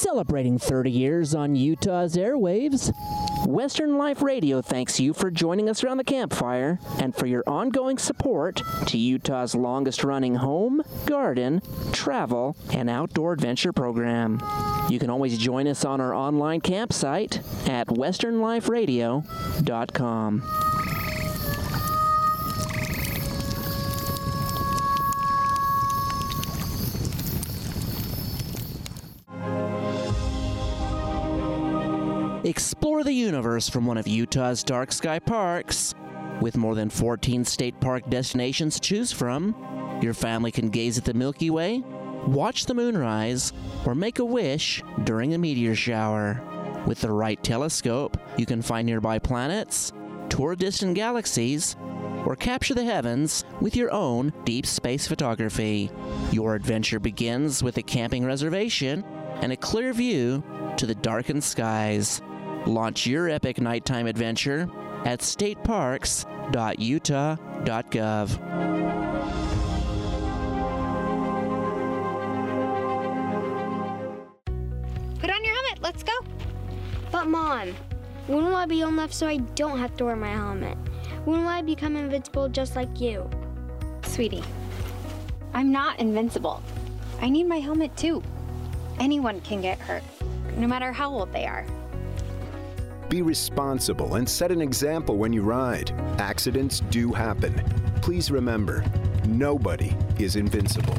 Celebrating 30 years on Utah's airwaves, Western Life Radio thanks you for joining us around the campfire and for your ongoing support to Utah's longest-running home, garden, travel, and outdoor adventure program. You can always join us on our online campsite at westernliferadio.com. Explore the universe from one of Utah's dark sky parks. With more than 14 state park destinations to choose from, your family can gaze at the Milky Way, watch the moonrise, or make a wish during a meteor shower. With the right telescope, you can find nearby planets, tour distant galaxies, or capture the heavens with your own deep space photography. Your adventure begins with a camping reservation and a clear view to the darkened skies. Launch your epic nighttime adventure at stateparks.utah.gov. Put on your helmet, let's go. But Mom, when will I be old enough so I don't have to wear my helmet? When will I become invincible just like you? Sweetie, I'm not invincible. I need my helmet too. Anyone can get hurt, no matter how old they are. Be responsible and set an example when you ride. Accidents do happen. Please remember, nobody is invincible.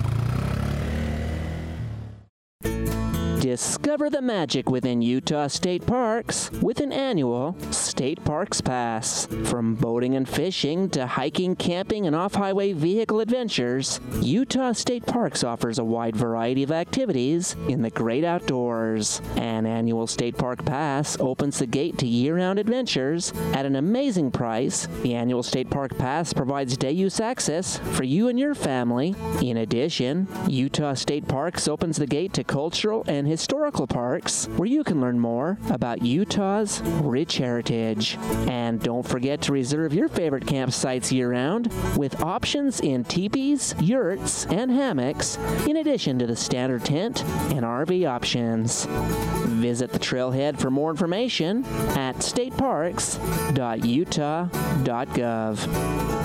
Discover the magic within Utah State Parks with an annual State Parks Pass. From boating and fishing to hiking, camping, and off-highway vehicle adventures, Utah State Parks offers a wide variety of activities in the great outdoors. An annual State Park Pass opens the gate to year-round adventures at an amazing price. The annual State Park Pass provides day-use access for you and your family. In addition, Utah State Parks opens the gate to cultural and historical parks where you can learn more about Utah's rich heritage. And don't forget to reserve your favorite campsites year-round with options in teepees, yurts, and hammocks, in addition to the standard tent and RV options. Visit the trailhead for more information at stateparks.utah.gov.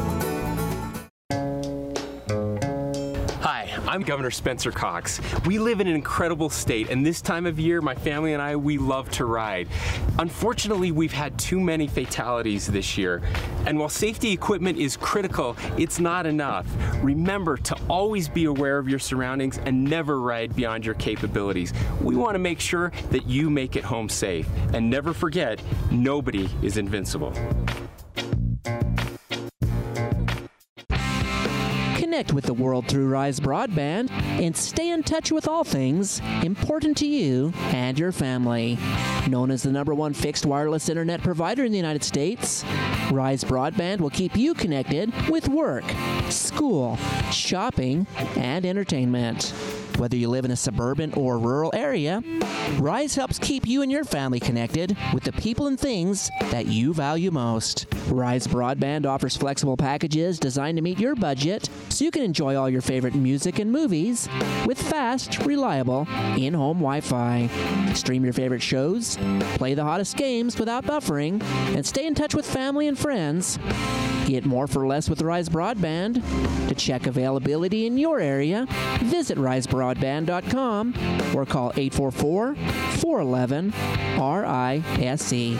Hi, I'm Governor Spencer Cox. We live in an incredible state, and this time of year, my family and I, we love to ride. Unfortunately, we've had too many fatalities this year, and while safety equipment is critical, it's not enough. Remember to always be aware of your surroundings and never ride beyond your capabilities. We want to make sure that you make it home safe, and never forget, nobody is invincible. Connect with the world through Rise Broadband and stay in touch with all things important to you and your family. Known as the #1 fixed wireless internet provider in the United States, Rise Broadband will keep you connected with work, school, shopping, and entertainment. Whether you live in a suburban or rural area, Rise helps keep you and your family connected with the people and things that you value most. Rise Broadband offers flexible packages designed to meet your budget so you can enjoy all your favorite music and movies with fast, reliable, in-home Wi-Fi. Stream your favorite shows, play the hottest games without buffering, and stay in touch with family and friends. Get more for less with Rise Broadband. To check availability in your area, visit risebroadband.com or call 844-411-RISE.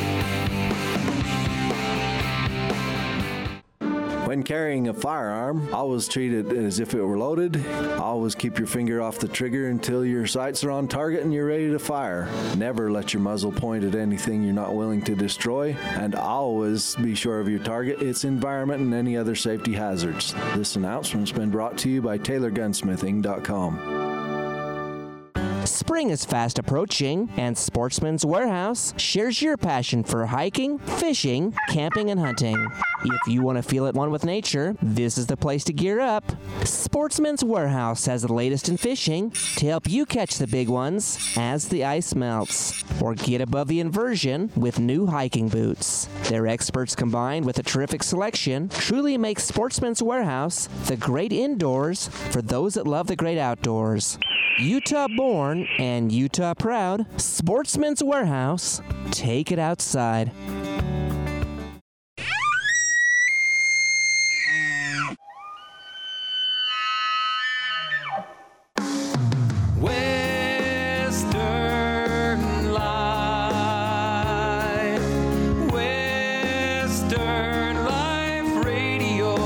When carrying a firearm, always treat it as if it were loaded. Always keep your finger off the trigger until your sights are on target and you're ready to fire. Never let your muzzle point at anything you're not willing to destroy. And always be sure of your target, its environment, and any other safety hazards. This announcement's been brought to you by TaylorGunsmithing.com. Spring is fast approaching, and Sportsman's Warehouse shares your passion for hiking, fishing, camping, and hunting. If you want to feel at one with nature, this is the place to gear up. Sportsman's Warehouse has the latest in fishing to help you catch the big ones as the ice melts, or get above the inversion with new hiking boots. Their experts combined with a terrific selection truly makes Sportsman's Warehouse the great indoors for those that love the great outdoors. Utah born and Utah proud, Sportsman's Warehouse. Take it outside. Western Life, Western Life Radio.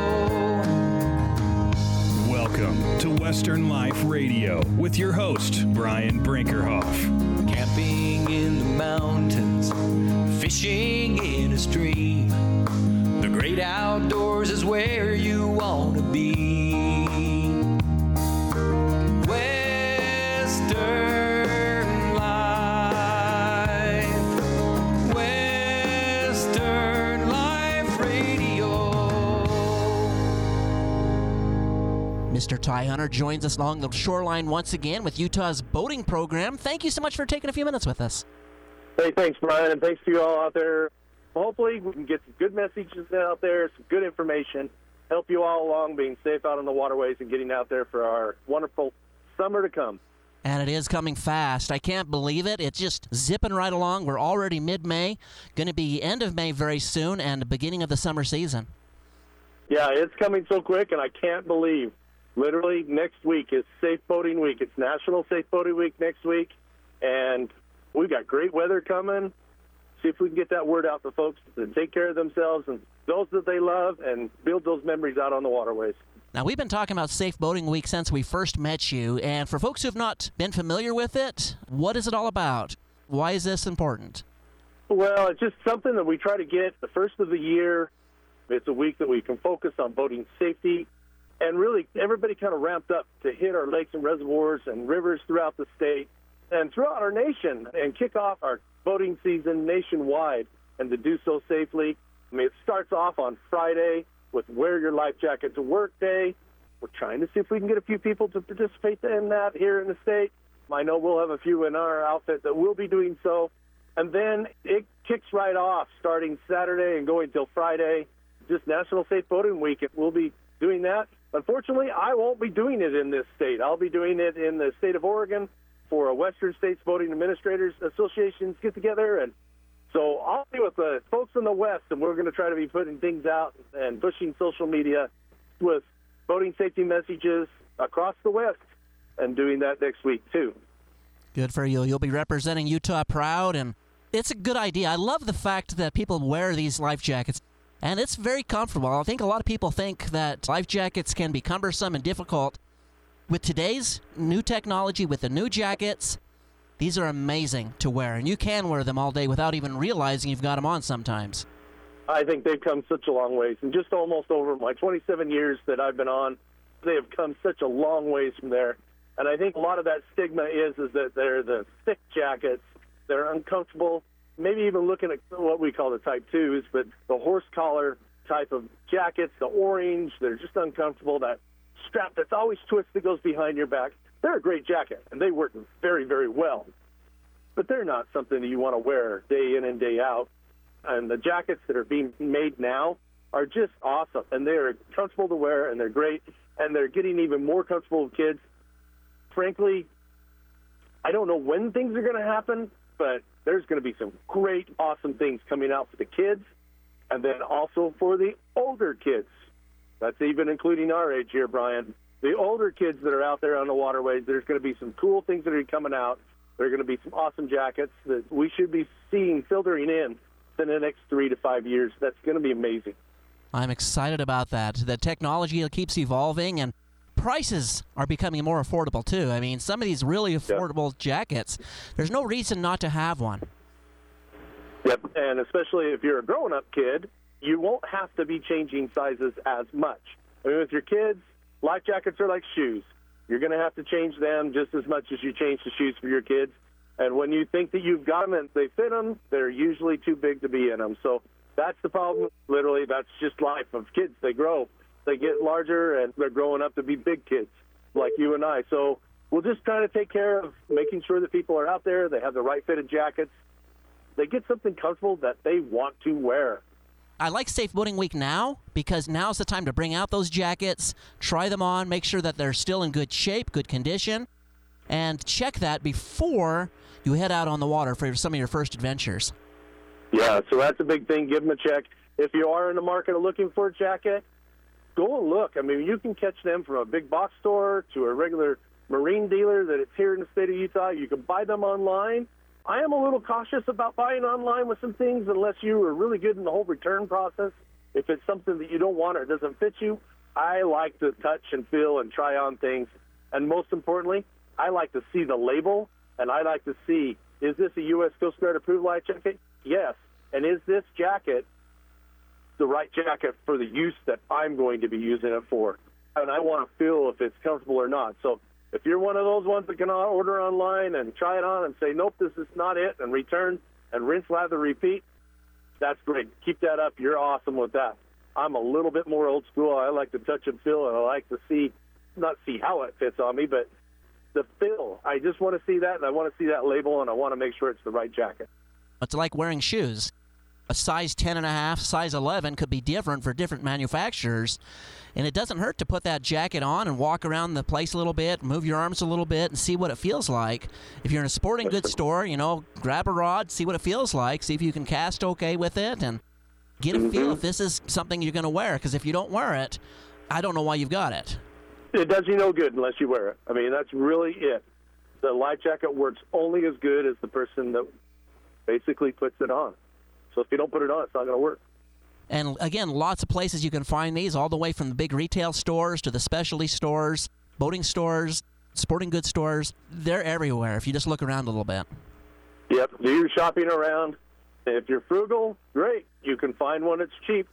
Welcome to Western Life Radio with your host, Brian Brinkerhoff. Camping in the mountains, fishing in a stream. The great outdoors is where you want to be. Western Life, Western Life Radio. Mr. Ty Hunter joins us along the shoreline once again with Utah's boating program. Thank you so much for taking a few minutes with us. Hey, thanks, Brian, and thanks to you all out there. Hopefully we can get some good messages out there, some good information, help you all along being safe out on the waterways and getting out there for our wonderful summer to come. And it is coming fast. I can't believe it. It's just zipping right along. We're already mid-May, going to be end of May very soon, and the beginning of the summer season. Yeah, it's coming so quick, and I can't believe, literally next week is Safe Boating Week. It's National Safe Boating Week next week, and we've got great weather coming. See if we can get that word out to folks to take care of themselves and those that they love and build those memories out on the waterways. Now, we've been talking about Safe Boating Week since we first met you, and for folks who have not been familiar with it, what is it all about? Why is this important? Well, it's just something that we try to get the first of the year. It's a week that we can focus on boating safety, and really everybody kind of ramped up to hit our lakes and reservoirs and rivers throughout the state and throughout our nation and kick off our boating season nationwide, and to do so safely. I mean, it starts off on Friday with Wear Your Life Jacket to Work Day. We're trying to see if we can get a few people to participate in that here in the state. I know we'll have a few in our outfit that will be doing so. And then it kicks right off starting Saturday and going till Friday, just National Safe Boating Week. We'll be doing that. Unfortunately, I won't be doing it in this state. I'll be doing it in the state of Oregon for a Western States Boating Administrators Association's get together. And so I'll be with the folks in the West, and we're going to try to be putting things out and pushing social media with boating safety messages across the West, and doing that next week too. Good for you. You'll be representing Utah proud, and it's a good idea. I love the fact that people wear these life jackets, and it's very comfortable. I think a lot of people think that life jackets can be cumbersome and difficult. With today's new technology, with the new jackets, these are amazing to wear, and you can wear them all day without even realizing you've got them on sometimes. I think they've come such a long ways, and just almost over my 27 years that I've been on, they have come such a long ways from there. And I think a lot of that stigma is that they're the thick jackets, they're uncomfortable, maybe even looking at what we call the Type 2s, but the horse collar type of jackets, the orange, they're just uncomfortable. That strap that's always twisted that goes behind your back, they're a great jacket, and they work very, very well. But they're not something that you want to wear day in and day out. And the jackets that are being made now are just awesome, and they're comfortable to wear, and they're great, and they're getting even more comfortable with kids. Frankly, I don't know when things are going to happen, but there's going to be some great, awesome things coming out for the kids, and then also for the older kids. That's even including our age here, Brian. The older kids that are out there on the waterways, there's going to be some cool things that are coming out. There are going to be some awesome jackets that we should be seeing filtering in the next 3 to 5 years. That's going to be amazing. I'm excited about that. The technology keeps evolving, and prices are becoming more affordable, too. I mean, some of these really affordable jackets, there's no reason not to have one. Yep, and especially if you're a grown-up kid, you won't have to be changing sizes as much. I mean, with your kids, life jackets are like shoes. You're going to have to change them just as much as you change the shoes for your kids. And when you think that you've got them and they fit them, they're usually too big to be in them. So that's the problem. Literally, that's just life of kids. They grow. They get larger, and they're growing up to be big kids like you and I. So we'll just kind of take care of making sure that people are out there, they have the right fitted jackets, they get something comfortable that they want to wear. I like Safe Boating Week now because now's the time to bring out those jackets, try them on, make sure that they're still in good shape, good condition. and check that before you head out on the water for some of your first adventures. Yeah, so that's a big thing. Give them a check. If you are in the market of looking for a jacket, go and look. I mean, you can catch them from a big box store to a regular marine dealer that it's here in the state of Utah. You can buy them online. I am a little cautious about buying online with some things unless you are really good in the whole return process. If it's something that you don't want or it doesn't fit you, I like to touch and feel and try on things. And most importantly, I like to see the label, and I like to see, is this a U.S. Coast Guard approved life jacket? Yes. And is this jacket the right jacket for the use that I'm going to be using it for? And I want to feel if it's comfortable or not. So if you're one of those ones that can order online and try it on and say, nope, this is not it, and return and rinse, lather, repeat, that's great. Keep that up. You're awesome with that. I'm a little bit more old school. I like to touch and feel, and I like to see, not see how it fits on me, but the feel. I just want to see that, and I want to see that label, and I want to make sure it's the right jacket. It's like wearing shoes. A size 10.5, size 11 could be different for different manufacturers. And it doesn't hurt to put that jacket on and walk around the place a little bit, move your arms a little bit, and see what it feels like. If you're in a sporting goods store, grab a rod, see what it feels like, see if you can cast okay with it, and get a feel if this is something you're going to wear. Because if you don't wear it, I don't know why you've got it. It does you no good unless you wear it. I mean, that's really it. The life jacket works only as good as the person that basically puts it on. So if you don't put it on, it's not going to work. And again, lots of places you can find these, all the way from the big retail stores to the specialty stores, boating stores, sporting goods stores. They're everywhere if you just look around a little bit. Yep, do your shopping around. If you're frugal, great. You can find one that's cheap.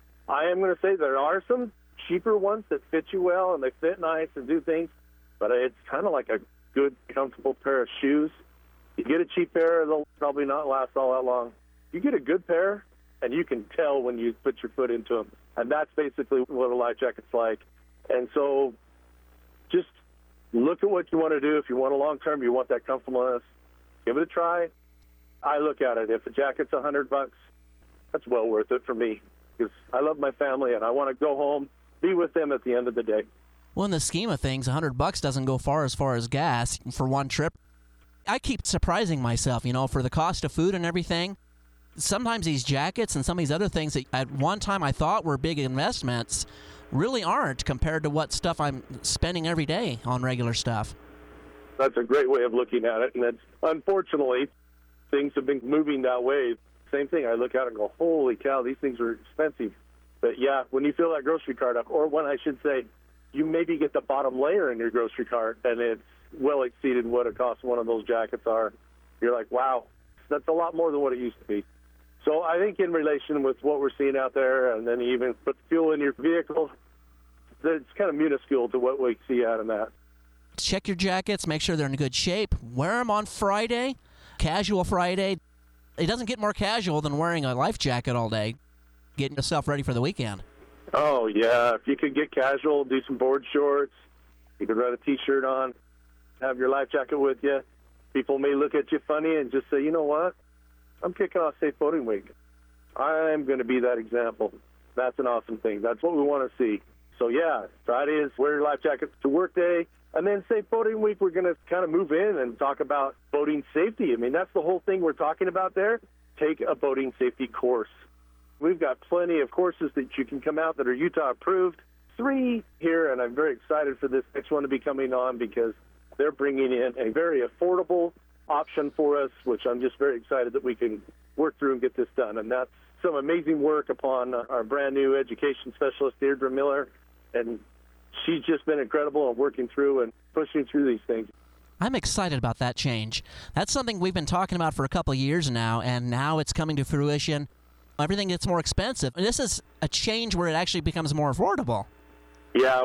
I am going to say there are some cheaper ones that fit you well and they fit nice and do things, but it's kind of like a good, comfortable pair of shoes. You get a cheap pair, they'll probably not last all that long. You get a good pair, and you can tell when you put your foot into them. And that's basically what a life jacket's like. And so just look at what you want to do. If you want a long-term, you want that comfortableness, give it a try. I look at it. If a jacket's $100, that's well worth it for me because I love my family, and I want to go home, be with them at the end of the day. Well, in the scheme of things, $100 doesn't go far as gas for one trip. I keep surprising myself, for the cost of food and everything. Sometimes these jackets and some of these other things that at one time I thought were big investments really aren't compared to what stuff I'm spending every day on regular stuff. That's a great way of looking at it, and that's, unfortunately, things have been moving that way. Same thing, I look at it and go, holy cow, these things are expensive. But yeah, when you fill that grocery cart up, or when I should say, you maybe get the bottom layer in your grocery cart, and it's well exceeded what it costs one of those jackets are. You're like, wow, that's a lot more than what it used to be. So I think in relation with what we're seeing out there, and then even put fuel in your vehicle, it's kind of minuscule to what we see out of that. Check your jackets, make sure they're in good shape. Wear them on Friday, casual Friday. It doesn't get more casual than wearing a life jacket all day, getting yourself ready for the weekend. Oh, yeah. If you could get casual, do some board shorts, you could run a T-shirt on, have your life jacket with you. People may look at you funny and just say, you know what? I'm kicking off Safe Boating Week. I'm going to be that example. That's an awesome thing. That's what we want to see. So, yeah, Friday is wear your life jacket to work day. And then Safe Boating Week, we're going to kind of move in and talk about boating safety. I mean, that's the whole thing we're talking about there. Take a boating safety course. We've got plenty of courses that you can come out that are Utah approved. 3 here, and I'm very excited for this next one to be coming on because they're bringing in a very affordable option for us, which I'm just very excited that we can work through and get this done. And that's some amazing work upon our brand new education specialist, Deirdre Miller. And she's just been incredible at working through and pushing through these things. I'm excited about that change. That's something we've been talking about for a couple of years now, and now it's coming to fruition. Everything gets more expensive. And this is a change where it actually becomes more affordable. Yeah,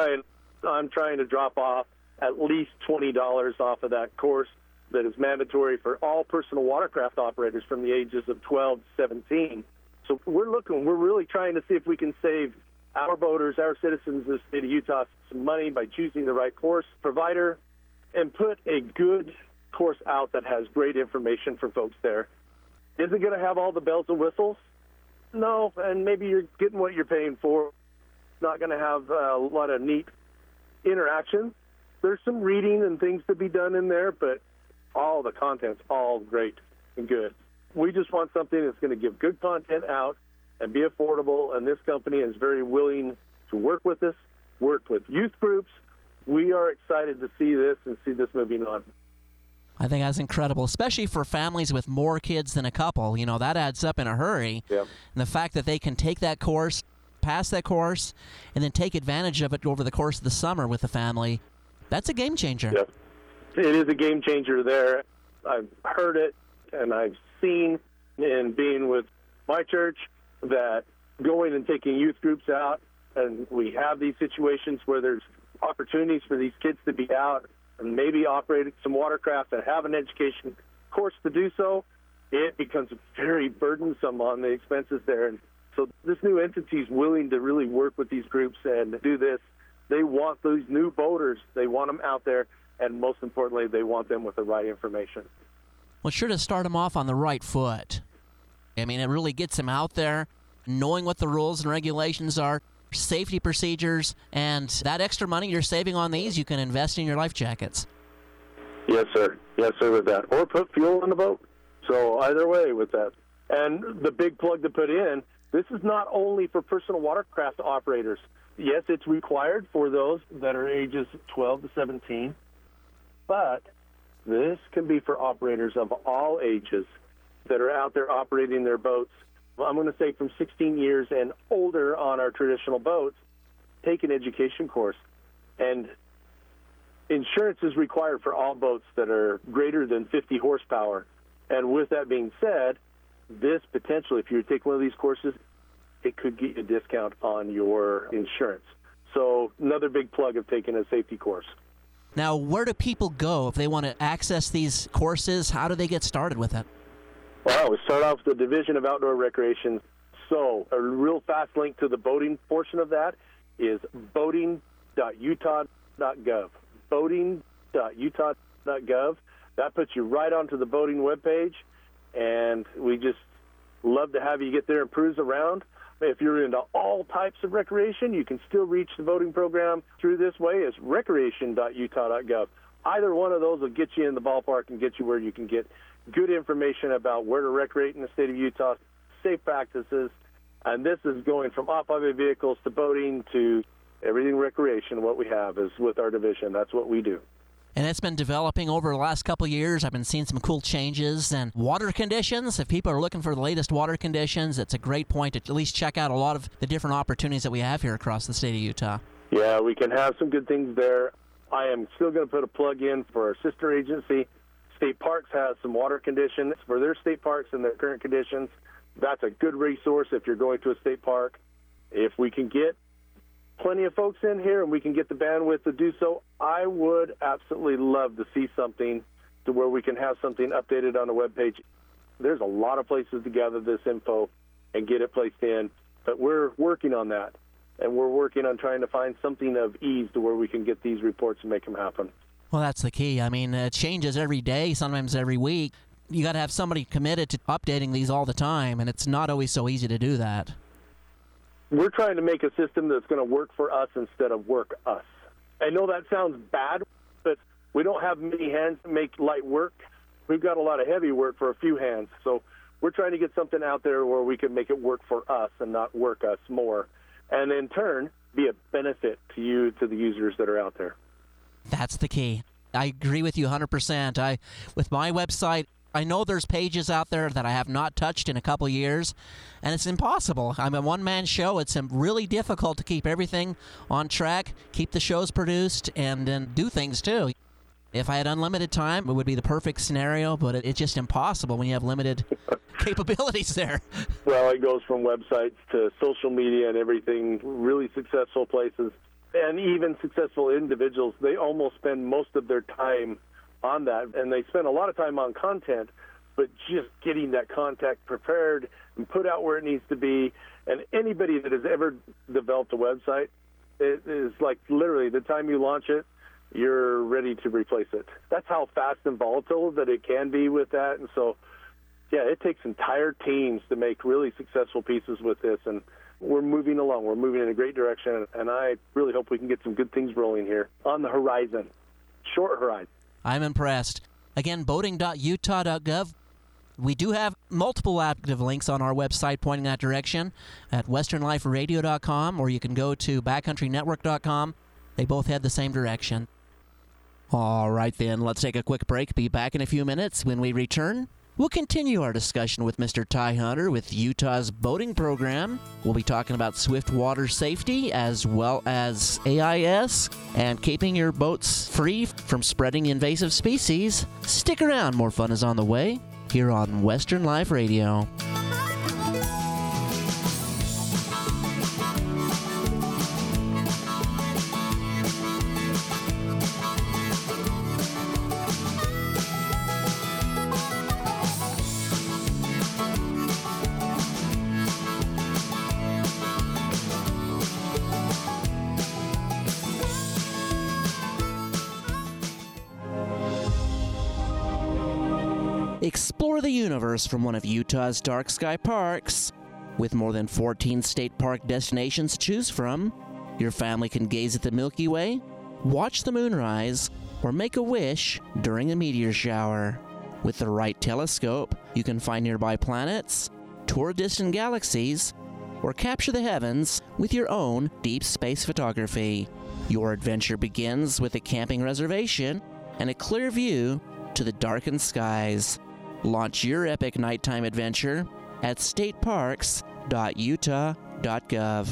I'm trying to drop off at least $20 off of that course that is mandatory for all personal watercraft operators from the ages of 12 to 17. So we're really trying to see if we can save our boaters, our citizens of the state of Utah some money by choosing the right course provider and put a good course out that has great information for folks there. Is it going to have all the bells and whistles? No, and maybe you're getting what you're paying for. It's not going to have a lot of neat interaction, There's some reading and things to be done in there, but all the content's all great and good. We just want something that's going to give good content out and be affordable, and this company is very willing to work with us, work with youth groups. We are excited to see this and see this moving on. I think that's incredible, especially for families with more kids than a couple. You know, that adds up in a hurry. Yep. And the fact that they can take that course, pass that course, and then take advantage of it over the course of the summer with the family, that's a game changer. Yep. It is a game changer there. I've heard it, and I've seen in being with my church that going and taking youth groups out, and we have these situations where there's opportunities for these kids to be out and maybe operate some watercraft and have an education course to do so, it becomes very burdensome on the expenses there. And so this new entity is willing to really work with these groups and do this. They want those new boaters. They want them out there, and most importantly, they want them with the right information. Well, sure to start them off on the right foot. I mean, it really gets them out there, knowing what the rules and regulations are, safety procedures, and that extra money you're saving on these, you can invest in your life jackets. Yes, sir. Yes, sir, with that. Or put fuel in the boat. So either way with that. And the big plug to put in, this is not only for personal watercraft operators. Yes, it's required for those that are ages 12 to 17, but this can be for operators of all ages that are out there operating their boats. I'm going to say from 16 years and older on our traditional boats, take an education course. And insurance is required for all boats that are greater than 50 horsepower. And with that being said, this potentially, if you take one of these courses, it could get you a discount on your insurance. So another big plug of taking a safety course. Now, where do people go if they want to access these courses? How do they get started with it? Well, we start off with the Division of Outdoor Recreation. So a real fast link to the boating portion of that is boating.utah.gov. Boating.utah.gov. That puts you right onto the boating webpage, and we just love to have you get there and cruise around. If you're into all types of recreation, you can still reach the boating program through this way. It's recreation.utah.gov. Either one of those will get you in the ballpark and get you where you can get good information about where to recreate in the state of Utah, safe practices, and this is going from off-highway vehicles to boating to everything recreation. What we have is with our division. That's what we do. And it's been developing over the last couple of years. I've been seeing some cool changes and water conditions. If people are looking for the latest water conditions, it's a great point to at least check out a lot of the different opportunities that we have here across the state of Utah. Yeah, we can have some good things there. I am still going to put a plug in for our sister agency. State Parks has some water conditions for their state parks and their current conditions. That's a good resource if you're going to a state park. If we can get plenty of folks in here and we can get the bandwidth to do so, I would absolutely love to see something to where we can have something updated on the webpage. There's a lot of places to gather this info and get it placed in, but we're working on that, and we're working on trying to find something of ease to where we can get these reports and make them happen. Well, that's the key. I mean, it changes every day, sometimes every week. You got to have somebody committed to updating these all the time, and it's not always so easy to do that. We're trying to make a system that's going to work for us instead of work us. I know that sounds bad, but we don't have many hands to make light work. We've got a lot of heavy work for a few hands. So we're trying to get something out there where we can make it work for us and not work us more, and in turn be a benefit to you, to the users that are out there. That's the key. I agree with you 100%. With my website, I know there's pages out there that I have not touched in a couple years, and it's impossible. I'm a one-man show. It's really difficult to keep everything on track, keep the shows produced, and then do things too. If I had unlimited time, it would be the perfect scenario, but it's just impossible when you have limited capabilities there. Well, it goes from websites to social media and everything, really successful places. And even successful individuals, they almost spend most of their time on that, and they spend a lot of time on content, but just getting that content prepared and put out where it needs to be. And anybody that has ever developed a website, it is like literally the time you launch it, you're ready to replace it. That's how fast and volatile that it can be with that. And so, yeah, it takes entire teams to make really successful pieces with this, and we're moving along. We're moving in a great direction, and I really hope we can get some good things rolling here on the horizon. short horizon. I'm impressed. Again, boating.utah.gov. We do have multiple active links on our website pointing that direction at westernliferadio.com, or you can go to backcountrynetwork.com. They both head the same direction. All right, then, let's take a quick break. Be back in a few minutes. When we return, we'll continue our discussion with Mr. Ty Hunter with Utah's boating program. We'll be talking about swift water safety as well as AIS and keeping your boats free from spreading invasive species. Stick around. More fun is on the way here on Western Life Radio. Explore the universe from one of Utah's dark sky parks. With more than 14 state park destinations to choose from, your family can gaze at the Milky Way, watch the moonrise, or make a wish during a meteor shower. With the right telescope, you can find nearby planets, tour distant galaxies, or capture the heavens with your own deep space photography. Your adventure begins with a camping reservation and a clear view to the darkened skies. Launch your epic nighttime adventure at stateparks.utah.gov.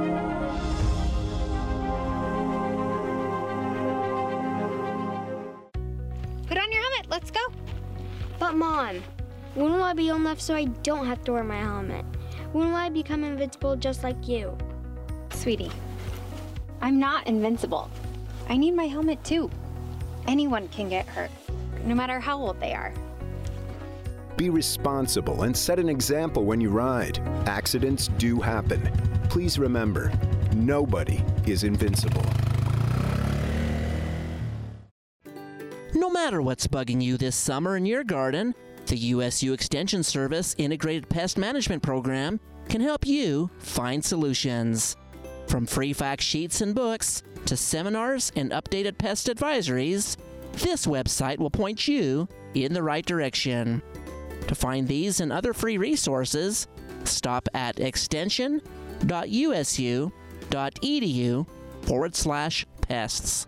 Put on your helmet. Let's go. But Mom, when will I be old enough so I don't have to wear my helmet? When will I become invincible just like you? Sweetie, I'm not invincible. I need my helmet too. Anyone can get hurt, no matter how old they are. Be responsible and set an example when you ride. Accidents do happen. Please remember, nobody is invincible. No matter what's bugging you this summer in your garden, the USU Extension Service Integrated Pest Management Program can help you find solutions. From free fact sheets and books to seminars and updated pest advisories, this website will point you in the right direction. To find these and other free resources, stop at extension.usu.edu/pests.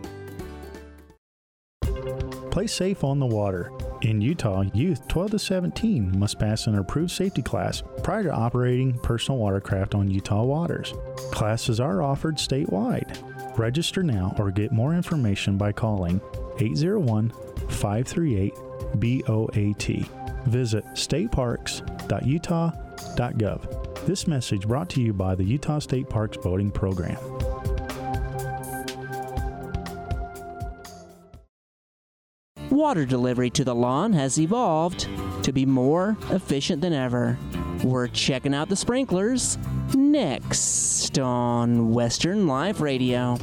Play safe on the water. In Utah, youth 12 to 17 must pass an approved safety class prior to operating personal watercraft on Utah waters. Classes are offered statewide. Register now or get more information by calling 801-538-BOAT. Visit stateparks.utah.gov. This message brought to you by the Utah State Parks Boating Program. Water delivery to the lawn has evolved to be more efficient than ever. We're checking out the sprinklers next on Western Life Radio.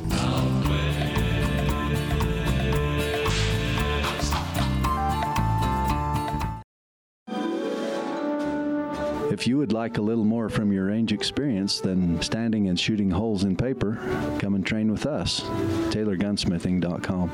If you would like a little more from your range experience than standing and shooting holes in paper, come and train with us. TaylorGunsmithing.com.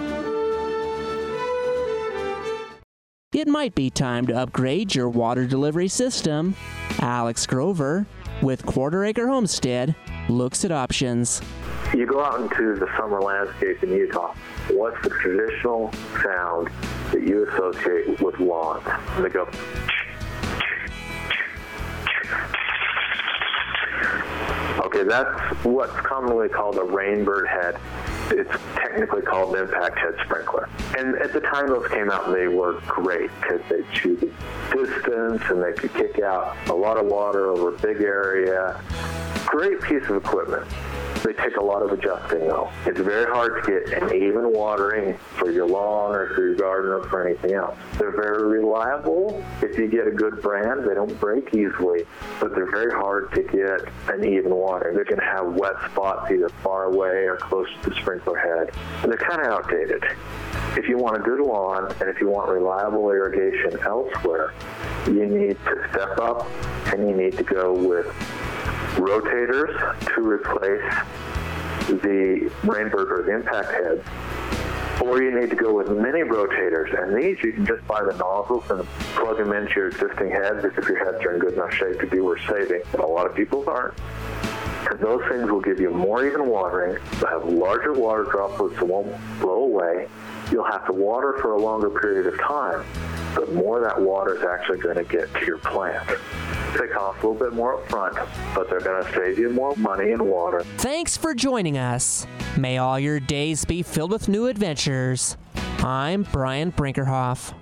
It might be time to upgrade your water delivery system. Alex Grover with Quarter Acre Homestead looks at options. You go out into the summer landscape in Utah. What's the traditional sound that you associate with lawns? They go. Okay, that's what's commonly called a rainbird head. It's technically called an impact head sprinkler. And at the time those came out, they were great because they chew the distance and they could kick out a lot of water over a big area. Great piece of equipment. They take a lot of adjusting though. It's very hard to get an even watering for your lawn or for your garden or for anything else. They're very reliable. If you get a good brand, they don't break easily, but they're very hard to get an even watering. They're going to have wet spots either far away or close to the sprinkler head. And they're kind of outdated. If you want a good lawn and if you want reliable irrigation elsewhere, you need to step up and you need to go with rotators to replace the rainbird or the impact heads, or you need to go with mini rotators. And these, you can just buy the nozzles and plug them into your existing heads if your heads are in good enough shape to be worth saving. But a lot of people's aren't. And those things will give you more even watering. You'll have larger water droplets that won't blow away. You'll have to water for a longer period of time, but more of that water is actually going to get to your plant. They cost a little bit more up front, but they're going to save you more money in water. Thanks for joining us. May all your days be filled with new adventures. I'm Brian Brinkerhoff.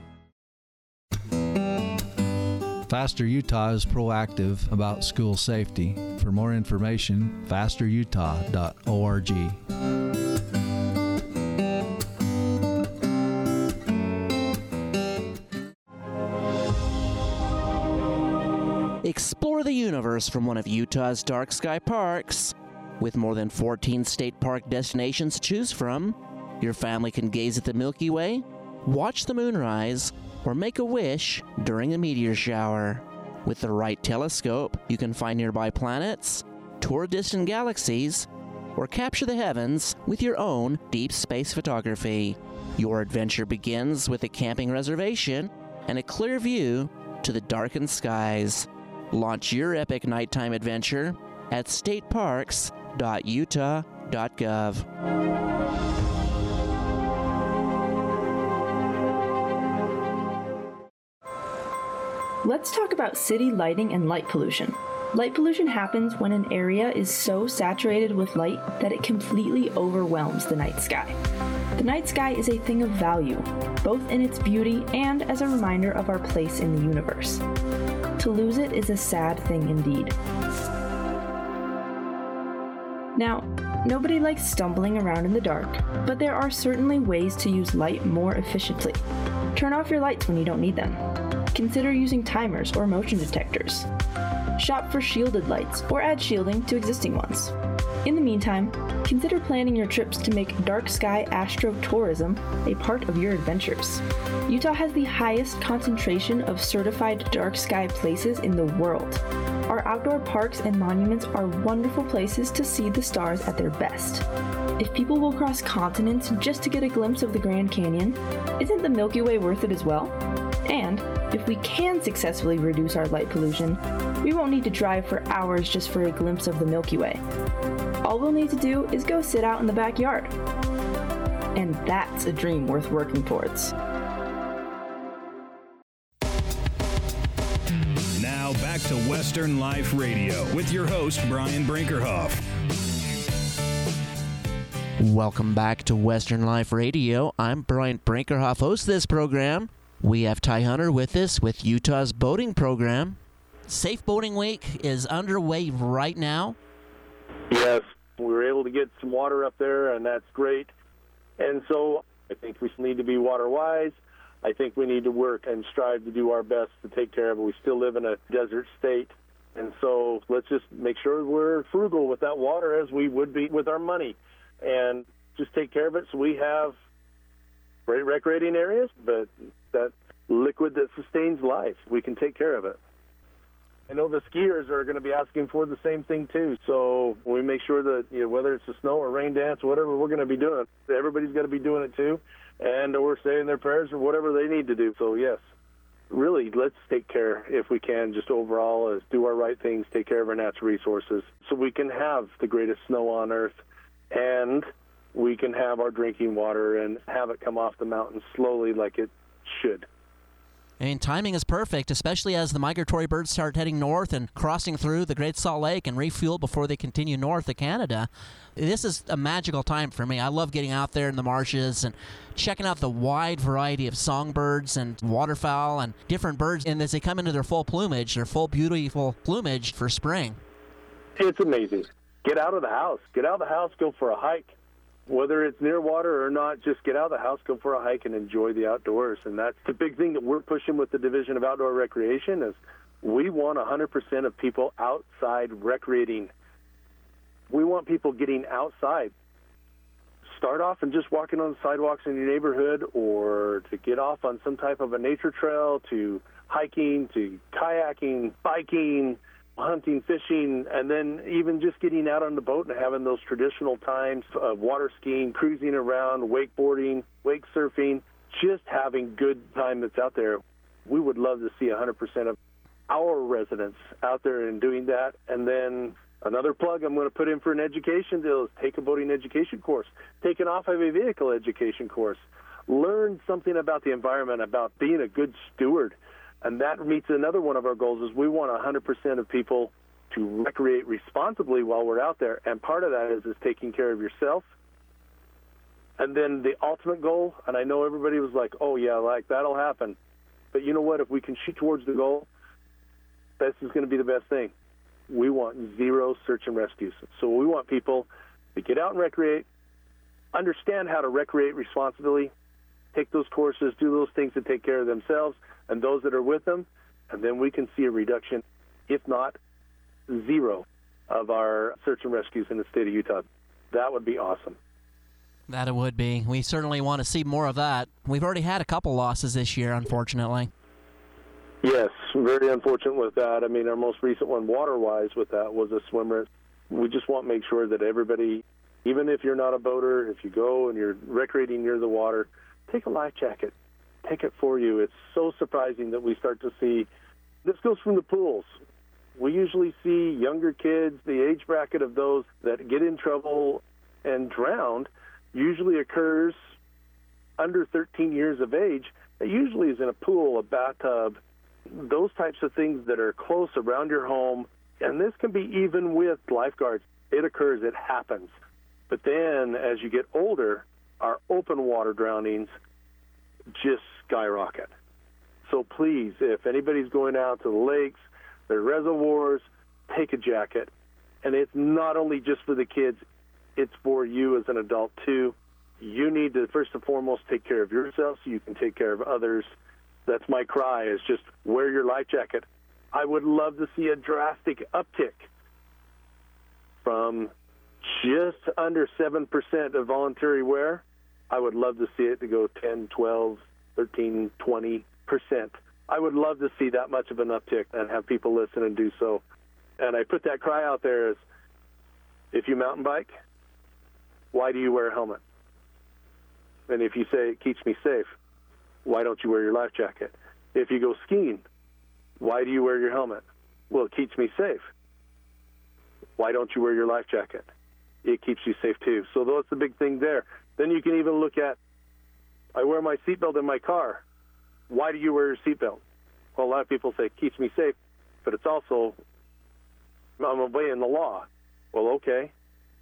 Faster Utah is proactive about school safety. For more information, fasterutah.org. Explore the universe from one of Utah's dark sky parks. With more than 14 state park destinations to choose from, your family can gaze at the Milky Way, watch the moonrise, or make a wish during a meteor shower. With the right telescope, you can find nearby planets, tour distant galaxies, or capture the heavens with your own deep space photography. Your adventure begins with a camping reservation and a clear view to the darkened skies. Launch your epic nighttime adventure at stateparks.utah.gov. Let's talk about city lighting and light pollution. Light pollution happens when an area is so saturated with light that it completely overwhelms the night sky. The night sky is a thing of value, both in its beauty and as a reminder of our place in the universe. To lose it is a sad thing indeed. Now, nobody likes stumbling around in the dark, but there are certainly ways to use light more efficiently. Turn off your lights when you don't need them. Consider using timers or motion detectors. Shop for shielded lights or add shielding to existing ones. In the meantime, consider planning your trips to make dark sky astrotourism a part of your adventures. Utah has the highest concentration of certified dark sky places in the world. Our outdoor parks and monuments are wonderful places to see the stars at their best. If people will cross continents just to get a glimpse of the Grand Canyon, isn't the Milky Way worth it as well? And if we can successfully reduce our light pollution, we won't need to drive for hours just for a glimpse of the Milky Way. All we'll need to do is go sit out in the backyard. And that's a dream worth working towards. Now back to Western Life Radio with your host, Brian Brinkerhoff. Welcome back to Western Life Radio. I'm Brian Brinkerhoff, host of this program. We have Ty Hunter with us with Utah's boating program. Safe Boating Week is underway right now. Yes, we were able to get some water up there, and that's great. And so I think we need to be water-wise. I think we need to work and strive to do our best to take care of it. We still live in a desert state, and so let's just make sure we're frugal with that water as we would be with our money, and just take care of it so we have great recreating areas, but that liquid that sustains life, we can take care of it. I know the skiers are going to be asking for the same thing too, so we make sure that whether it's a snow or rain dance, whatever we're going to be doing, everybody's got to be doing it too, and or saying their prayers or whatever they need to do. So yes, really, let's take care, if we can, just overall, is do our right things, take care of our natural resources, so we can have the greatest snow on earth, and we can have our drinking water and have it come off the mountain slowly like it should. And timing is perfect, especially as the migratory birds start heading north and crossing through the Great Salt Lake and refuel before they continue north to Canada. This is a magical time for me. I love getting out there in the marshes and checking out the wide variety of songbirds and waterfowl and different birds, and as they come into their full plumage, their full beautiful plumage for spring. It's amazing. Get out of the house. Get out of the house, go for a hike. Whether it's near water or not, just get out of the house, go for a hike, and enjoy the outdoors. And that's the big thing that we're pushing with the Division of Outdoor Recreation is we want 100% of people outside recreating. We want people getting outside. Start off and just walking on the sidewalks in your neighborhood, or to get off on some type of a nature trail, to hiking, to kayaking, biking, hunting, fishing, and then even just getting out on the boat and having those traditional times of water skiing, cruising around, wakeboarding, wake surfing, just having good time that's out there. We would love to see 100% of our residents out there and doing that. And then another plug I'm going to put in for an education deal is take a boating education course, take an off-highway vehicle education course, learn something about the environment, about being a good steward. And that meets another one of our goals is we want 100% of people to recreate responsibly while we're out there. And part of that is taking care of yourself. And then the ultimate goal, and I know everybody was like, oh, yeah, like that'll happen. But you know what? If we can shoot towards the goal, this is going to be the best thing. We want zero search and rescues. So we want people to get out and recreate, understand how to recreate responsibly, take those courses, do those things to take care of themselves and those that are with them, and then we can see a reduction, if not zero, of our search and rescues in the state of Utah. That would be awesome. That it would be. We certainly want to see more of that. We've already had a couple losses this year, unfortunately. Yes, very unfortunate with that. I mean, our most recent one, water-wise, with that was a swimmer. We just want to make sure that everybody, even if you're not a boater, if you go and you're recreating near the water, take a life jacket. Take it for you. It's so surprising that we start to see, this goes from the pools. We usually see younger kids, the age bracket of those that get in trouble and drowned usually occurs under 13 years of age. It usually is in a pool, a bathtub, those types of things that are close around your home. And this can be even with lifeguards. It occurs, it happens. But then as you get older, our open water drownings just skyrocket. So please, if anybody's going out to the lakes, the reservoirs, take a jacket. And it's not only just for the kids, it's for you as an adult too. You need to first and foremost take care of yourself so you can take care of others. That's my cry, is just wear your life jacket. I would love to see a drastic uptick from just under 7% of voluntary wear. I would love to see it to go 10, 12, 13, 20%. I would love to see that much of an uptick and have people listen and do so. And I put that cry out there as, if you mountain bike, why do you wear a helmet? And if you say it keeps me safe, why don't you wear your life jacket? If you go skiing, why do you wear your helmet? Well, it keeps me safe. Why don't you wear your life jacket? It keeps you safe too. So that's the big thing there. Then you can even look at, I wear my seatbelt in my car. Why do you wear your seatbelt? Well, a lot of people say it keeps me safe, but it's also, I'm obeying the law. Well, okay.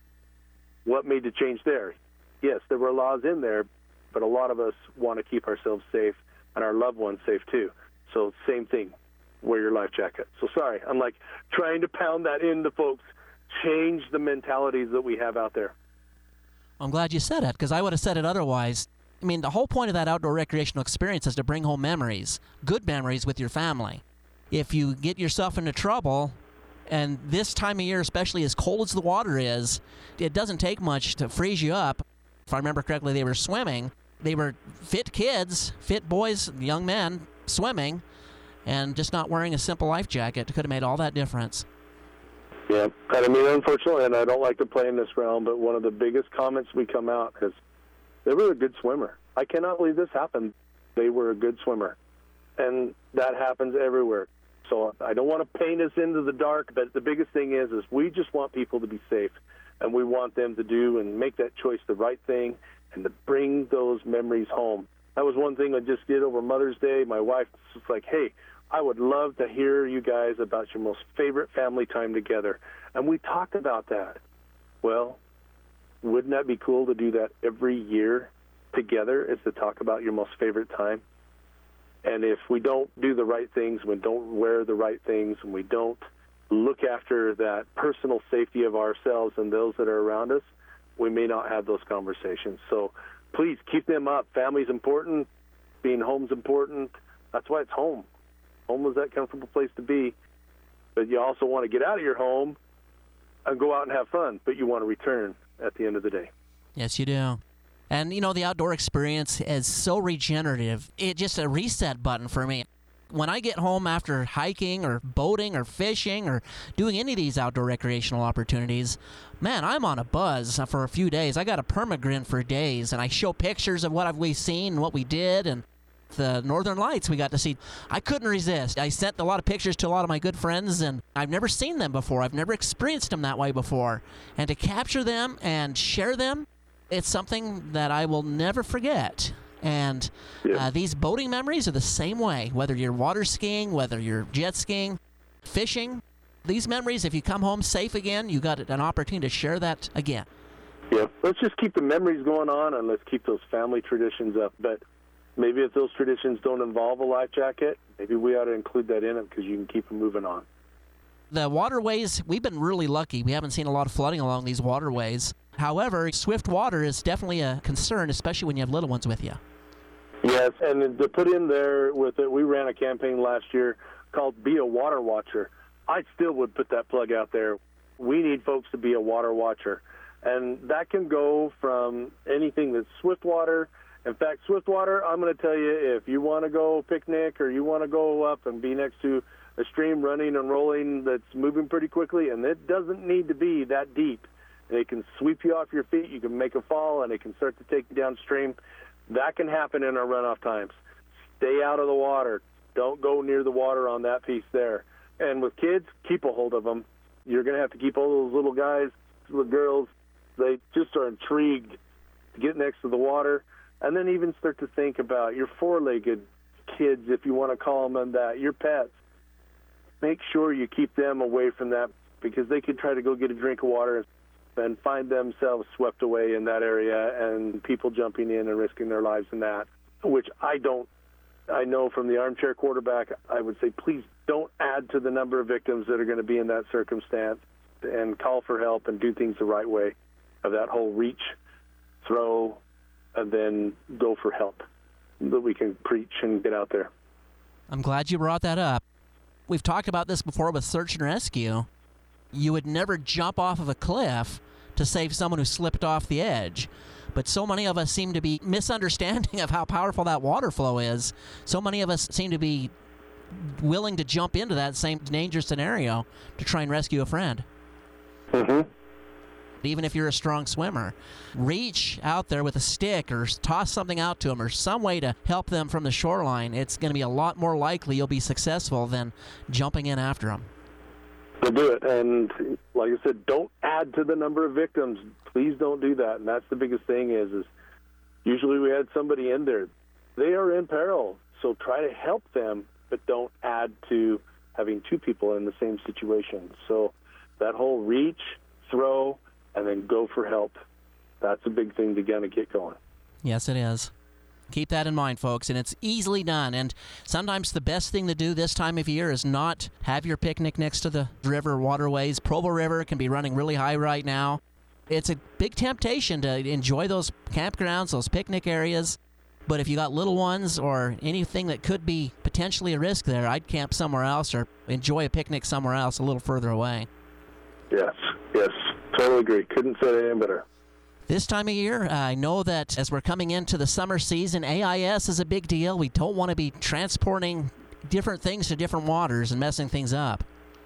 What made the change there? Yes, there were laws in there, but a lot of us want to keep ourselves safe and our loved ones safe too. So same thing, wear your life jacket. So sorry, I'm like trying to pound that into folks. Change the mentalities that we have out there. I'm glad you said it, because I would have said it otherwise. I mean, the whole point of that outdoor recreational experience is to bring home memories, good memories with your family. If you get yourself into trouble, and this time of year, especially as cold as the water is, it doesn't take much to freeze you up. If I remember correctly, they were swimming. They were fit kids, fit boys, young men swimming, and just not wearing a simple life jacket could have made all that difference. Yeah, and I mean, unfortunately, and I don't like to play in this realm, but one of the biggest comments we come out is, they were a good swimmer. I cannot believe this happened. They were a good swimmer. And that happens everywhere. So I don't want to paint us into the dark, but the biggest thing is we just want people to be safe, and we want them to do and make that choice the right thing and to bring those memories home. That was one thing I just did over Mother's Day. My wife was like, hey, I would love to hear you guys about your most favorite family time together. And we talked about that. Well, wouldn't that be cool to do that every year together, is to talk about your most favorite time? And if we don't do the right things, we don't wear the right things, and we don't look after that personal safety of ourselves and those that are around us, we may not have those conversations. So please keep them up. Family's important. Being home's important. That's why it's home. Home is that comfortable place to be. But you also want to get out of your home and go out and have fun, but you want to return at the end of the day. Yes, you do. And, you know, the outdoor experience is so regenerative. It's just a reset button for me. When I get home after hiking or boating or fishing or doing any of these outdoor recreational opportunities, man, I'm on a buzz for a few days. I got a permagrin for days, and I show pictures of what we've seen and what we did, and the Northern Lights we got to see. I couldn't resist. I sent a lot of pictures to a lot of my good friends, and I've never seen them before. I've never experienced them that way before. And to capture them and share them, it's something that I will never forget. And these boating memories are the same way, whether you're water skiing, whether you're jet skiing, fishing. These memories, if you come home safe again, you got an opportunity to share that again. Yeah, let's just keep the memories going on, and let's keep those family traditions up. But maybe if those traditions don't involve a life jacket, maybe we ought to include that in it because you can keep them moving on. The waterways, we've been really lucky. We haven't seen a lot of flooding along these waterways. However, swift water is definitely a concern, especially when you have little ones with you. Yes, and to put in there with it, we ran a campaign last year called Be a Water Watcher. I still would put that plug out there. We need folks to be a water watcher. And that can go from anything that's swift water. In fact, swift water, I'm going to tell you, if you want to go picnic or you want to go up and be next to a stream running and rolling that's moving pretty quickly, and it doesn't need to be that deep. And it can sweep you off your feet, you can make a fall, and it can start to take you downstream. That can happen in our runoff times. Stay out of the water. Don't go near the water on that piece there. And with kids, keep a hold of them. You're going to have to keep all those little guys, little girls, they just are intrigued to get next to the water. And then even start to think about your four-legged kids, if you want to call them that, your pets. Make sure you keep them away from that because they could try to go get a drink of water and find themselves swept away in that area and people jumping in and risking their lives in that, which I know from the armchair quarterback, I would say please don't add to the number of victims that are going to be in that circumstance and call for help and do things the right way of that whole reach, throw, and then go for help that we can preach and get out there. I'm glad you brought that up. We've talked about this before with search and rescue. You would never jump off of a cliff to save someone who slipped off the edge. But so many of us seem to be misunderstanding of how powerful that water flow is. So many of us seem to be willing to jump into that same danger scenario to try and rescue a friend. Mm-hmm. Even if you're a strong swimmer, reach out there with a stick or toss something out to them or some way to help them from the shoreline. It's going to be a lot more likely you'll be successful than jumping in after them. To do it, and like I said, don't add to the number of victims. Please don't do that. And that's the biggest thing is usually we had somebody in there. They are in peril, so try to help them, but don't add to having two people in the same situation. So that whole reach, throw, and then go for help, that's a big thing to kind of get going. Yes, it is. Keep that in mind, folks, and it's easily done. And sometimes the best thing to do this time of year is not have your picnic next to the river waterways. Provo River can be running really high right now. It's a big temptation to enjoy those campgrounds, those picnic areas. But if you got little ones or anything that could be potentially a risk there, I'd camp somewhere else or enjoy a picnic somewhere else a little further away. Yes, totally agree. Couldn't say it any better. This time of year, I know that as we're coming into the summer season, AIS is a big deal. We don't want to be transporting different things to different waters and messing things up.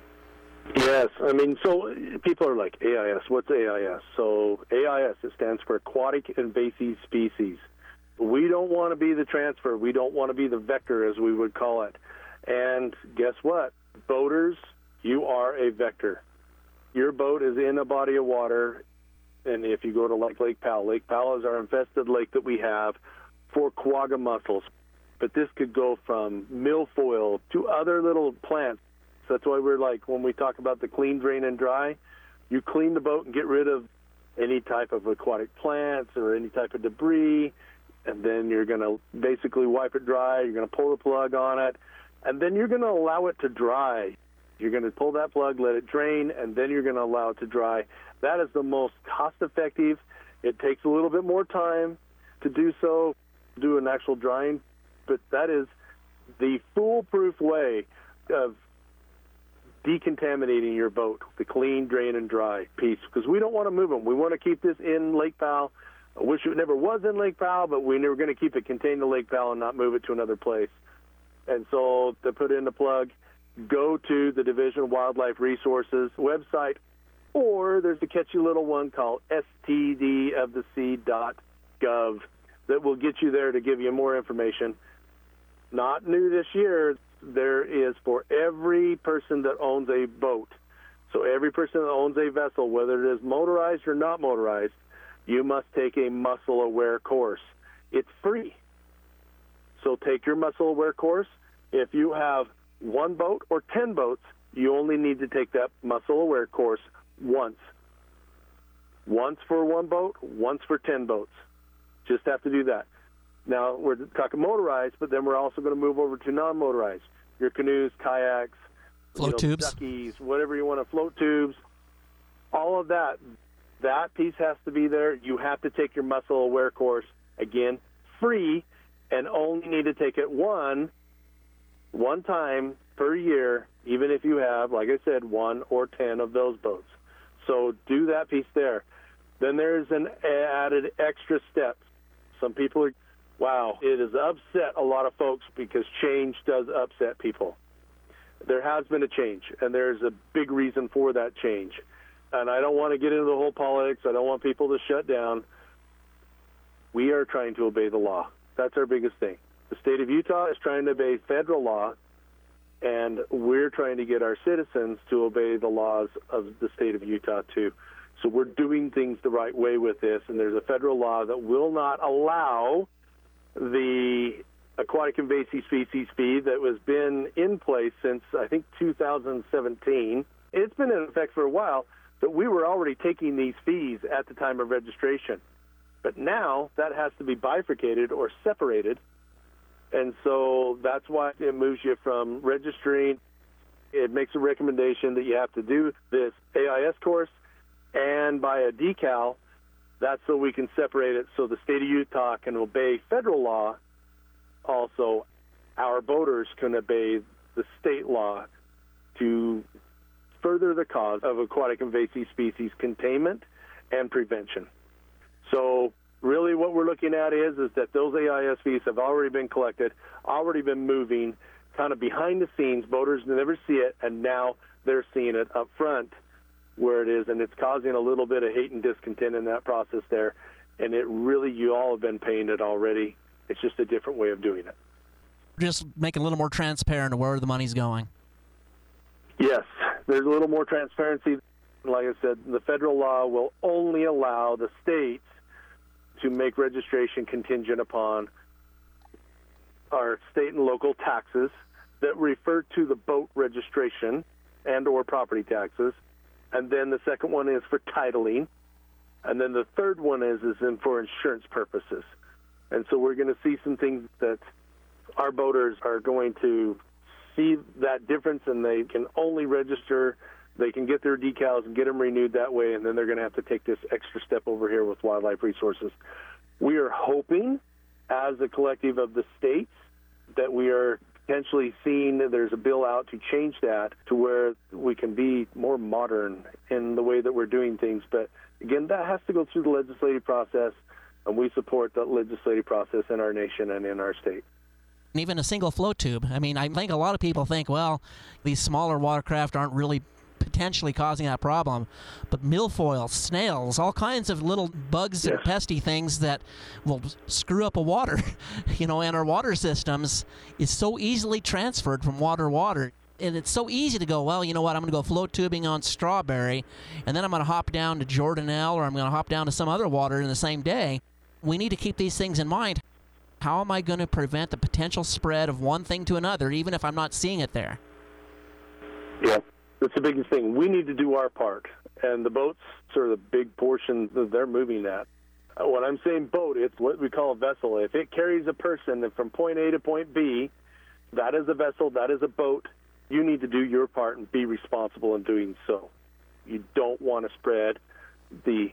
Yes, I mean, so people are like, AIS, what's AIS? So AIS, it stands for Aquatic Invasive Species. We don't want to be the transfer. We don't want to be the vector, as we would call it. And guess what? Boaters, you are a vector. Your boat is in a body of water. And if you go to Lake Powell is our infested lake that we have for quagga mussels. But this could go from milfoil to other little plants. So that's why we're like, when we talk about the clean, drain, and dry, you clean the boat and get rid of any type of aquatic plants or any type of debris, and then you're going to basically wipe it dry. You're going to pull the plug on it, and then you're going to allow it to dry. You're going to pull that plug, let it drain, and then you're going to allow it to dry. That is the most cost-effective. It takes a little bit more time to do so, do an actual drying, but that is the foolproof way of decontaminating your boat, the clean, drain, and dry piece, because we don't want to move them. We want to keep this in Lake Powell. I wish it never was in Lake Powell, but we're going to keep it contained to Lake Powell and not move it to another place. And so to put in the plug, go to the Division of Wildlife Resources website, or there's a catchy little one called stdofthesea.gov that will get you there to give you more information. Not new this year. There is for every person that owns a boat. So every person that owns a vessel, whether it is motorized or not motorized, you must take a mussel-aware course. It's free. So take your mussel-aware course. If you have 1 boat or 10 boats, you only need to take that mussel-aware course once. Once for 1 boat, once for 10 boats. Just have to do that. Now, we're talking motorized, but then we're also going to move over to non-motorized. Your canoes, kayaks, float tubes, duckies, whatever you want to, float tubes, all of that. That piece has to be there. You have to take your mussel-aware course, again, free, and only need to take it one time per year, even if you have, like I said, 1 or 10 of those boats. So do that piece there. Then there's an added extra step. Some people are, wow, it has upset a lot of folks because change does upset people. There has been a change, and there's a big reason for that change. And I don't want to get into the whole politics. I don't want people to shut down. We are trying to obey the law. That's our biggest thing. The state of Utah is trying to obey federal law, and we're trying to get our citizens to obey the laws of the state of Utah, too. So we're doing things the right way with this, and there's a federal law that will not allow the aquatic invasive species fee that has been in place since, I think, 2017. It's been in effect for a while, but we were already taking these fees at the time of registration. But now that has to be bifurcated or separated, and so that's why it moves you from registering. It makes a recommendation that you have to do this AIS course and buy a decal. That's so we can separate it so the state of Utah can obey federal law. Also, our boaters can obey the state law to further the cause of aquatic invasive species containment and prevention. So really what we're looking at is that those AIS fees have already been collected, already been moving, kind of behind the scenes. Boaters never see it, and now they're seeing it up front where it is, and it's causing a little bit of hate and discontent in that process there. And it really, you all have been paying it already. It's just a different way of doing it. Just make it a little more transparent of where the money's going. Yes, there's a little more transparency. Like I said, the federal law will only allow the states to make registration contingent upon our state and local taxes that refer to the boat registration and or property taxes. And then the second one is for titling. And then the third one is for insurance purposes. And so we're going to see some things that our boaters are going to see that difference, and they can only register. They can get their decals and get them renewed that way, and then they're going to have to take this extra step over here with Wildlife Resources. We are hoping, as a collective of the states, that we are potentially seeing that there's a bill out to change that to where we can be more modern in the way that we're doing things. But, again, that has to go through the legislative process, and we support the legislative process in our nation and in our state. Even a single float tube. I mean, I think a lot of people think, well, these smaller watercraft aren't really potentially causing that problem, but milfoil, snails, all kinds of little bugs and pesky things that will screw up a water, and our water systems is so easily transferred from water to water. And it's so easy to go, well, you know what, I'm going to go float tubing on Strawberry, and then I'm going to hop down to Jordanelle, or I'm going to hop down to some other water in the same day. We need to keep these things in mind. How am I going to prevent the potential spread of one thing to another, even if I'm not seeing it there? Yeah, that's the biggest thing. We need to do our part, and the boats are the big portion that they're moving at. When I'm saying boat, it's what we call a vessel. If it carries a person from point A to point B, that is a vessel, that is a boat. You need to do your part and be responsible in doing so. You don't want to spread the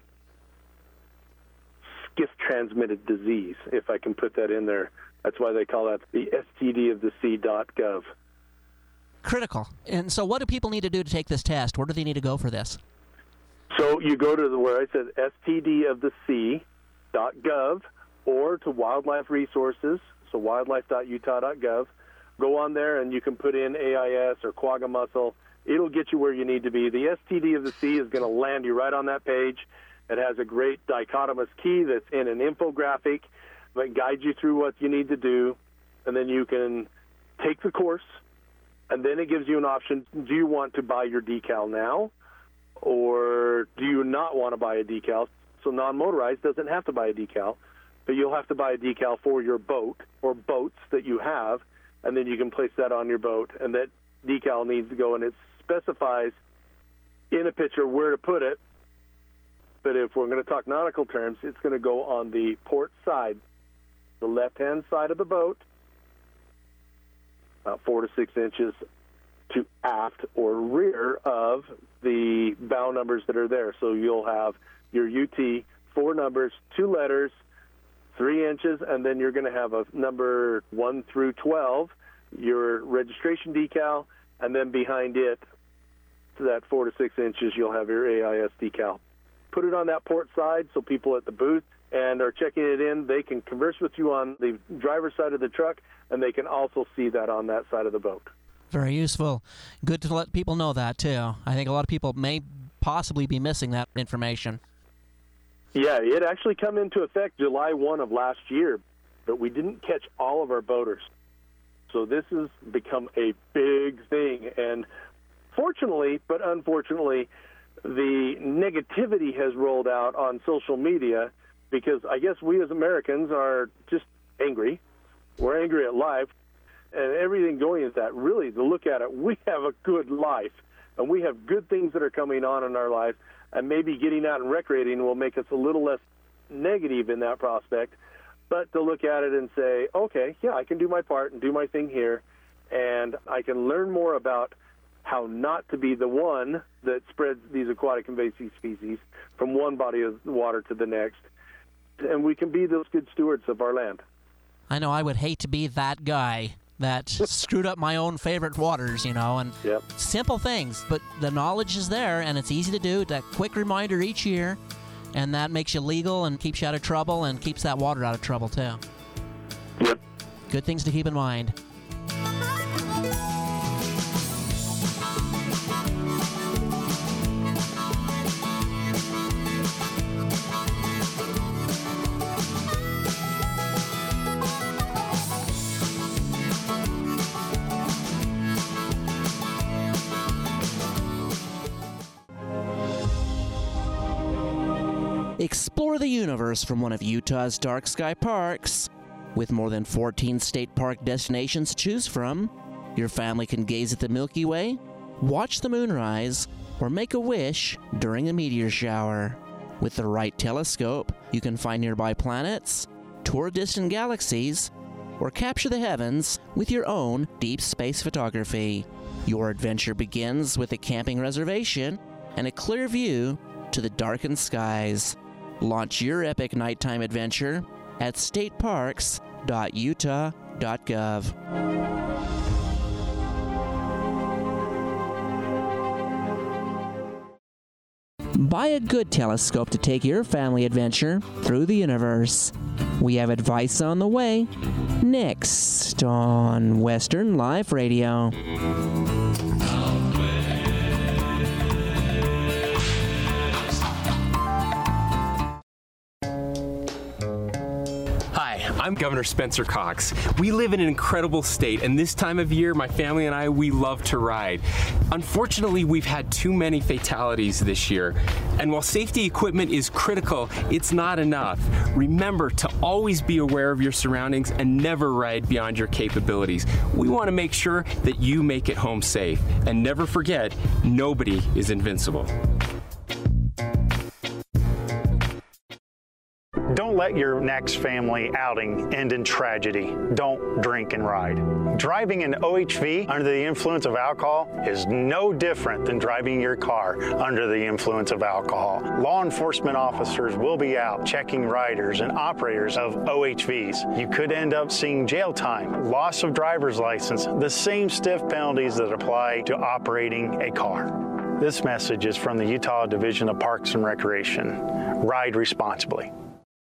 skiff-transmitted disease, if I can put that in there. That's why they call that the stdofthesea.gov. Critical. And so what do people need to do to take this test? Where do they need to go for this? So you go to where I said stdofthesea.gov or to Wildlife Resources, so wildlife.utah.gov, Go on there and you can put in AIS or quagga mussel. It'll get you where you need to be. The STD of the sea is going to land you right on that page. It has a great dichotomous key that's in an infographic that guides you through what you need to do, and then you can take the course, and then it gives you an option. Do you want to buy your decal now, or do you not want to buy a decal? So non-motorized doesn't have to buy a decal, but you'll have to buy a decal for your boat or boats that you have, and then you can place that on your boat, and that decal needs to go, and it specifies in a picture where to put it. But if we're going to talk nautical terms, it's going to go on the port side, the left-hand side of the boat, 4 to 6 inches to aft or rear of the bow numbers that are there. So you'll have your UT, 4 numbers, 2 letters, 3 inches, and then you're going to have a number 1 through 12, your registration decal, and then behind it, to that 4 to 6 inches, you'll have your AIS decal. Put it on that port side so people at the booth and are checking it in, they can converse with you on the driver's side of the truck, and they can also see that on that side of the boat. Very useful. Good to let people know that, too. I think a lot of people may possibly be missing that information. Yeah, it actually come into effect July 1 of last year, but we didn't catch all of our boaters. So this has become a big thing, and fortunately, but unfortunately, the negativity has rolled out on social media because I guess we as Americans are just angry. We're angry at life, and everything going is that. Really, to look at it, we have a good life, and we have good things that are coming on in our life, and maybe getting out and recreating will make us a little less negative in that prospect. But to look at it and say, okay, yeah, I can do my part and do my thing here, and I can learn more about how not to be the one that spreads these aquatic invasive species from one body of water to the next. And we can be those good stewards of our land. I know I would hate to be that guy that screwed up my own favorite waters, and simple things, but the knowledge is there, and it's easy to do. That quick reminder each year, and that makes you legal and keeps you out of trouble and keeps that water out of trouble, too. Yep. Good things to keep in mind. Explore the universe from one of Utah's dark sky parks. With more than 14 state park destinations to choose from, your family can gaze at the Milky Way, watch the moonrise, or make a wish during a meteor shower. With the right telescope, you can find nearby planets, tour distant galaxies, or capture the heavens with your own deep space photography. Your adventure begins with a camping reservation and a clear view to the darkened skies. Launch your epic nighttime adventure at stateparks.utah.gov. Buy a good telescope to take your family adventure through the universe. We have advice on the way next on Western Life Radio. I'm Governor Spencer Cox. We live in an incredible state, and this time of year, my family and I, we love to ride. Unfortunately, we've had too many fatalities this year, and while safety equipment is critical, it's not enough. Remember to always be aware of your surroundings and never ride beyond your capabilities. We want to make sure that you make it home safe, and never forget, nobody is invincible. Don't let your next family outing end in tragedy. Don't drink and ride. Driving an OHV under the influence of alcohol is no different than driving your car under the influence of alcohol. Law enforcement officers will be out checking riders and operators of OHVs. You could end up seeing jail time, loss of driver's license, the same stiff penalties that apply to operating a car. This message is from the Utah Division of Parks and Recreation. Ride responsibly.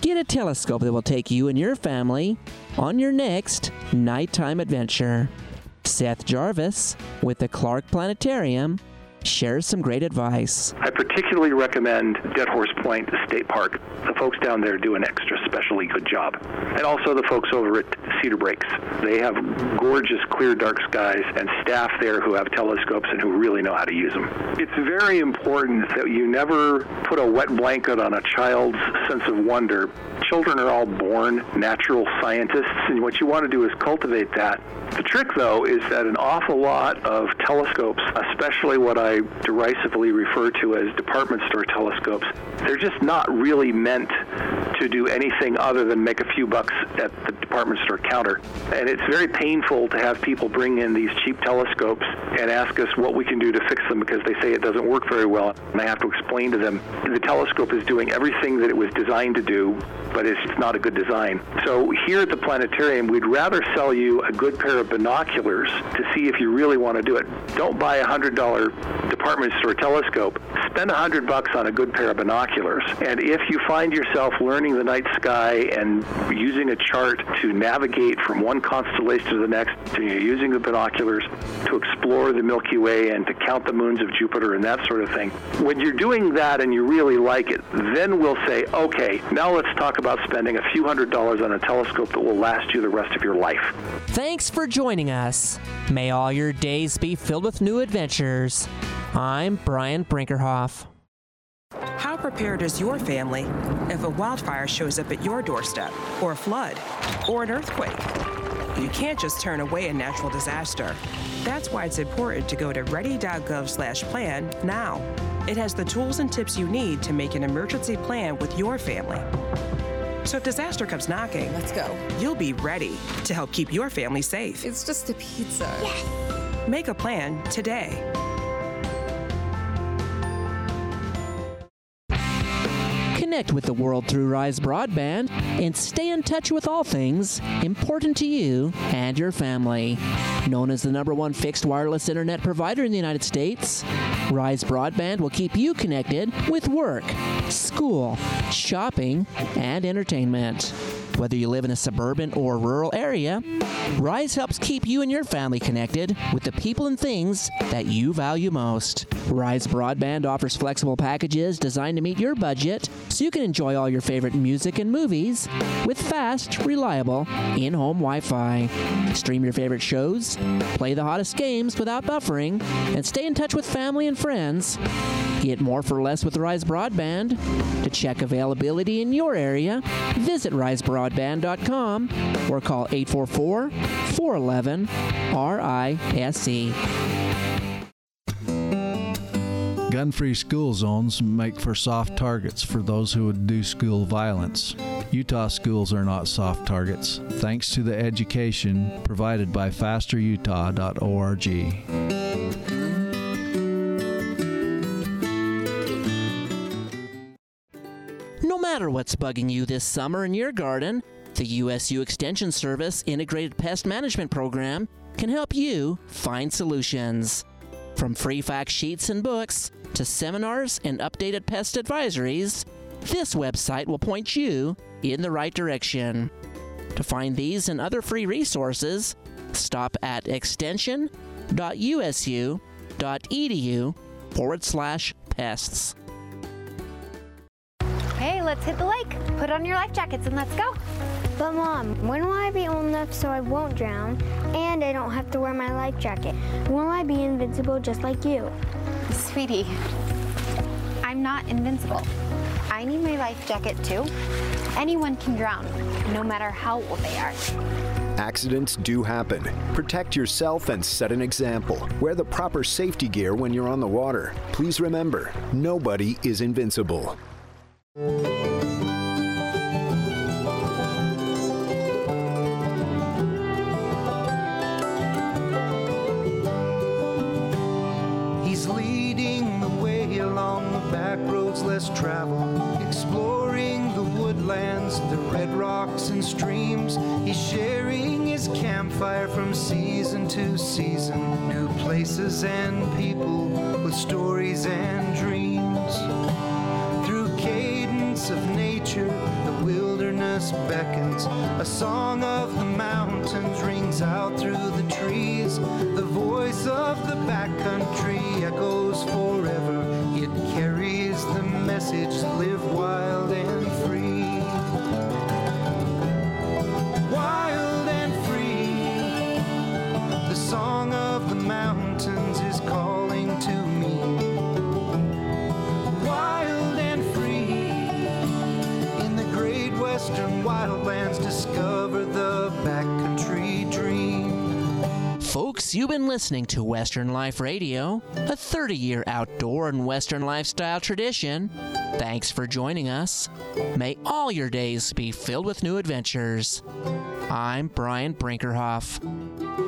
Get a telescope that will take you and your family on your next nighttime adventure. Seth Jarvis with the Clark Planetarium shares some great advice. I particularly recommend Dead Horse Point State Park. The folks down there do an extra specially good job. And also the folks over at Cedar Breaks. They have gorgeous clear dark skies and staff there who have telescopes and who really know how to use them. It's very important that you never put a wet blanket on a child's sense of wonder. Children are all born natural scientists, and what you want to do is cultivate that. The trick, though, is that an awful lot of telescopes, especially what I derisively refer to as department store telescopes, they're just not really meant to do anything other than make a few bucks at the department store counter. And it's very painful to have people bring in these cheap telescopes and ask us what we can do to fix them because they say it doesn't work very well. And I have to explain to them the telescope is doing everything that it was designed to do, but it's not a good design. So here at the planetarium, we'd rather sell you a good pair of binoculars to see if you really want to do it. Don't buy a $100 department store telescope. Spend $100 on a good pair of binoculars. And if you find yourself learning the night sky and using a chart to navigate from one constellation to the next, and you're using the binoculars to explore the Milky Way and to count the moons of Jupiter and that sort of thing, when you're doing that and you really like it, then we'll say, okay, now let's talk about spending a few $100s on a telescope that will last you the rest of your life. Thanks for joining us. May all your days be filled with new adventures. I'm Brian Brinkerhoff. How prepared is your family if a wildfire shows up at your doorstep, or a flood, or an earthquake? You can't just turn away a natural disaster. That's why it's important to go to ready.gov/plan now. It has the tools and tips you need to make an emergency plan with your family. So if disaster comes knocking, let's go. You'll be ready to help keep your family safe. It's just a pizza. Yes. Make a plan today. Connect with the world through Rise Broadband and stay in touch with all things important to you and your family. Known as the #1 fixed wireless internet provider in the United States, Rise Broadband will keep you connected with work, school, shopping, and entertainment. Whether you live in a suburban or rural area, Rise helps keep you and your family connected with the people and things that you value most. Rise Broadband offers flexible packages designed to meet your budget so you can enjoy all your favorite music and movies with fast, reliable, in-home Wi-Fi. Stream your favorite shows, play the hottest games without buffering, and stay in touch with family and friends. Get more for less with Rise Broadband. To check availability in your area, visit risebroadband.com or call 844-411-RISE. Gun-free school zones make for soft targets for those who would do school violence. Utah schools are not soft targets, thanks to the education provided by fasterutah.org. No matter what's bugging you this summer in your garden, the USU Extension Service Integrated Pest Management Program can help you find solutions. From free fact sheets and books to seminars and updated pest advisories, this website will point you in the right direction. To find these and other free resources, stop at extension.usu.edu/pests. Hey, let's hit the lake. Put on your life jackets and let's go. But Mom, when will I be old enough so I won't drown and I don't have to wear my life jacket? Will I be invincible just like you? Sweetie, I'm not invincible. I need my life jacket too. Anyone can drown, no matter how old they are. Accidents do happen. Protect yourself and set an example. Wear the proper safety gear when you're on the water. Please remember, nobody is invincible. He's leading the way along the back roads less traveled, exploring the woodlands, the red rocks and streams. He's sharing his campfire from season to season, new places and people with stories and dreams. Through cadence of nature, the wilderness wilderness beckons. A song of the mountains rings out through the trees. The voice of the backcountry echoes forever. It carries the message, live wild and free. Wild and free. The song of the mountains is calling to me. Wild and free. In the great western wildlands, discover the backcountry dream. Folks, you've been listening to Western Life Radio, a 30-year outdoor and Western lifestyle tradition. Thanks for joining us. May all your days be filled with new adventures. I'm Brian Brinkerhoff.